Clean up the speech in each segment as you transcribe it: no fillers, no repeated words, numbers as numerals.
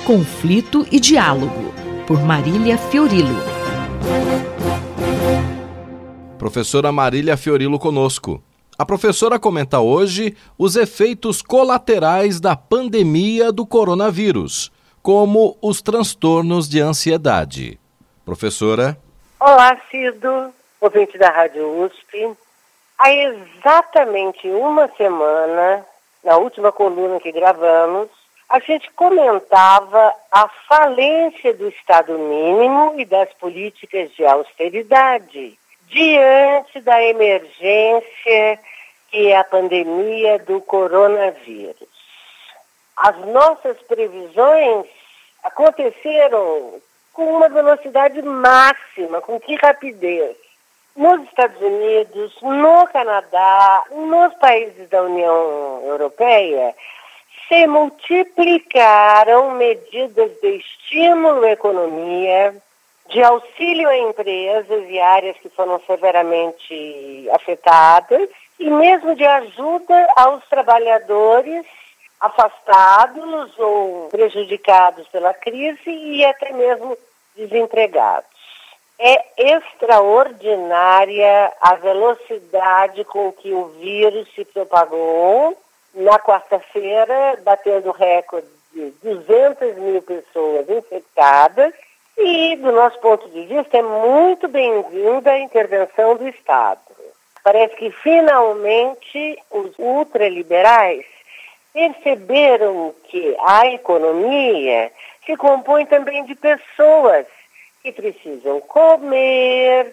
conflito e diálogo, por Marília Fiorilo. Professora Marília Fiorilo conosco. A professora comenta hoje os efeitos colaterais da pandemia do coronavírus, como os transtornos de ansiedade. Professora? Olá, Cido, ouvinte da Rádio USP. Há exatamente uma semana, na última coluna que gravamos, a gente comentava a falência do Estado mínimo e das políticas de austeridade diante da emergência que é a pandemia do coronavírus. As nossas previsões aconteceram com uma velocidade máxima, com que rapidez? Nos Estados Unidos, no Canadá, nos países da União Europeia, se multiplicaram medidas de estímulo à economia, de auxílio a empresas e áreas que foram severamente afetadas, e mesmo de ajuda aos trabalhadores afastados ou prejudicados pela crise e até mesmo desempregados. É extraordinária a velocidade com que o vírus se propagou. Na quarta-feira, batendo recorde de 200 mil pessoas infectadas. E, do nosso ponto de vista, é muito bem-vinda a intervenção do Estado. Parece que, finalmente, os ultraliberais perceberam que a economia se compõe também de pessoas que precisam comer,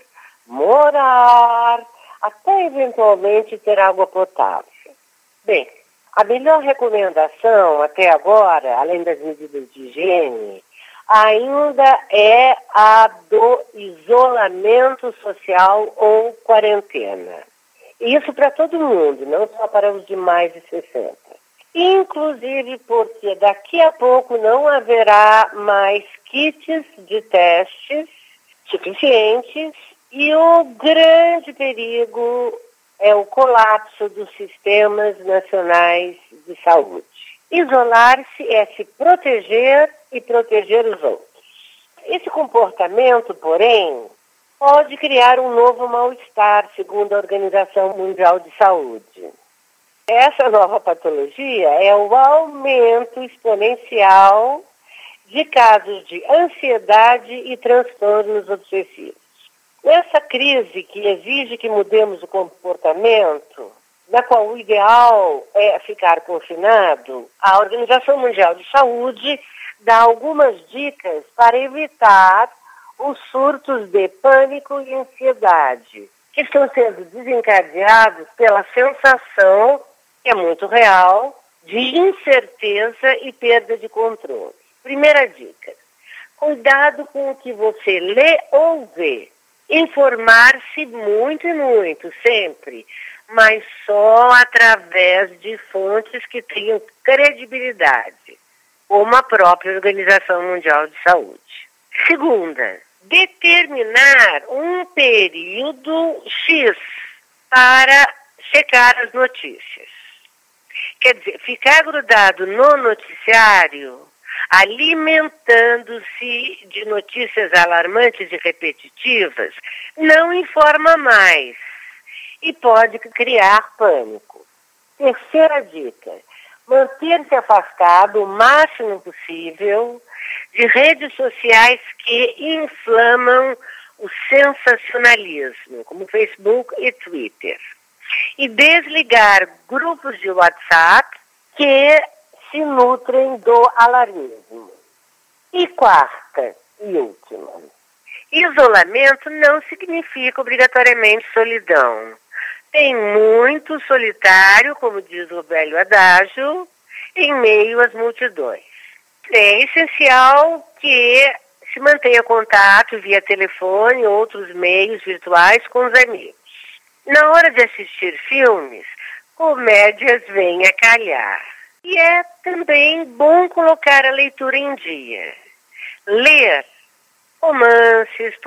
morar, até eventualmente ter água potável. Bem, a melhor recomendação até agora, além das medidas de higiene, ainda é a do isolamento social ou quarentena. Isso para todo mundo, não só para os de mais de 60. Inclusive porque daqui a pouco não haverá mais kits de testes suficientes e o grande perigo é o colapso dos sistemas nacionais de saúde. Isolar-se é se proteger e proteger os outros. Esse comportamento, porém, pode criar um novo mal-estar, segundo a Organização Mundial de Saúde. Essa nova patologia é o aumento exponencial de casos de ansiedade e transtornos obsessivos. Nessa crise que exige que mudemos o comportamento, na qual o ideal é ficar confinado, a Organização Mundial de Saúde dá algumas dicas para evitar os surtos de pânico e ansiedade, que estão sendo desencadeados pela sensação, que é muito real, de incerteza e perda de controle. Primeira dica: cuidado com o que você lê ou vê. Informar-se muito e muito, sempre, mas só através de fontes que tenham credibilidade, como a própria Organização Mundial de Saúde. Segunda, determinar um período X para checar as notícias. Quer dizer, ficar grudado no noticiário, alimentando-se de notícias alarmantes e repetitivas, não informa mais e pode criar pânico. Terceira dica: manter-se afastado o máximo possível de redes sociais que inflamam o sensacionalismo, como Facebook e Twitter. E desligar grupos de WhatsApp que se nutrem do alarmismo. E quarta e última: isolamento não significa obrigatoriamente solidão. Tem muito solitário, como diz o velho adágio, em meio às multidões. É essencial que se mantenha contato via telefone ou outros meios virtuais com os amigos. Na hora de assistir filmes, comédias vêm a calhar. E é também bom colocar a leitura em dia. Ler romances,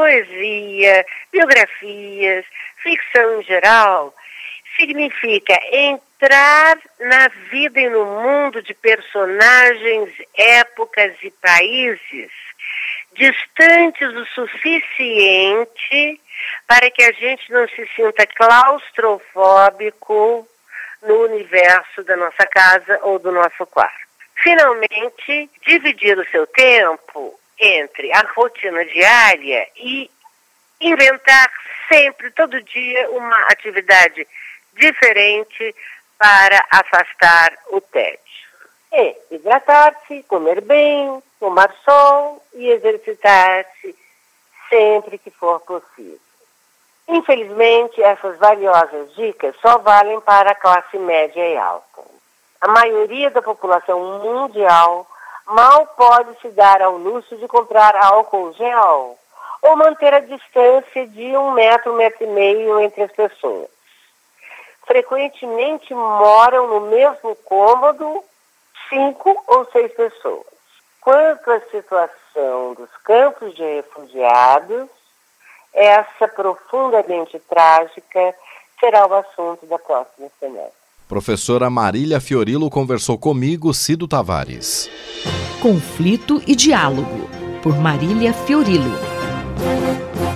poesia, biografias, ficção em geral, significa, em entrar na vida e no mundo de personagens, épocas e países distantes o suficiente para que a gente não se sinta claustrofóbico no universo da nossa casa ou do nosso quarto. Finalmente, dividir o seu tempo entre a rotina diária e inventar sempre, todo dia, uma atividade diferente para afastar o tédio. E hidratar-se, comer bem, tomar sol e exercitar-se sempre que for possível. Infelizmente, essas valiosas dicas só valem para a classe média e alta. A maioria da população mundial mal pode se dar ao luxo de comprar álcool gel ou manter a distância de 1 metro, 1,5 metros entre as pessoas. Frequentemente moram no mesmo cômodo 5 ou 6 pessoas. Quanto à situação dos campos de refugiados, essa profundamente trágica será o assunto da próxima semana. Professora Marília Fiorilo conversou comigo, Cido Tavares. Conflito e Diálogo, por Marília Fiorilo.